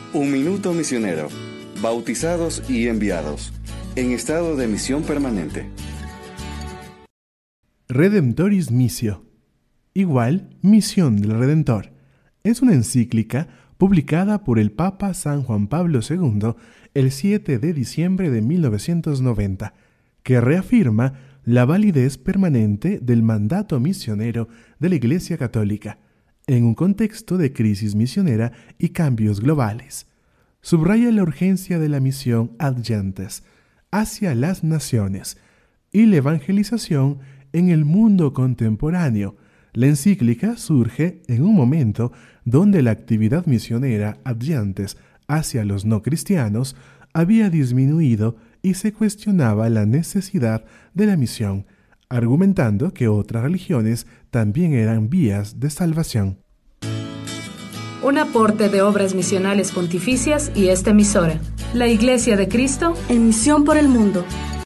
Un minuto misionero. Bautizados y enviados. En estado de misión permanente. Redemptoris Missio, igual Misión del Redentor, es una encíclica publicada por el Papa San Juan Pablo II el 7 de diciembre de 1990, que reafirma la validez permanente del mandato misionero de la Iglesia Católica en un contexto de crisis misionera y cambios globales. Subraya la urgencia de la misión ad gentes hacia las naciones y la evangelización en el mundo contemporáneo. La encíclica surge en un momento donde la actividad misionera ad gentes hacia los no cristianos había disminuido y se cuestionaba la necesidad de la misión, argumentando que otras religiones también eran vías de salvación. Un aporte de Obras Misionales Pontificias y esta emisora, la Iglesia de Cristo, en misión por el mundo.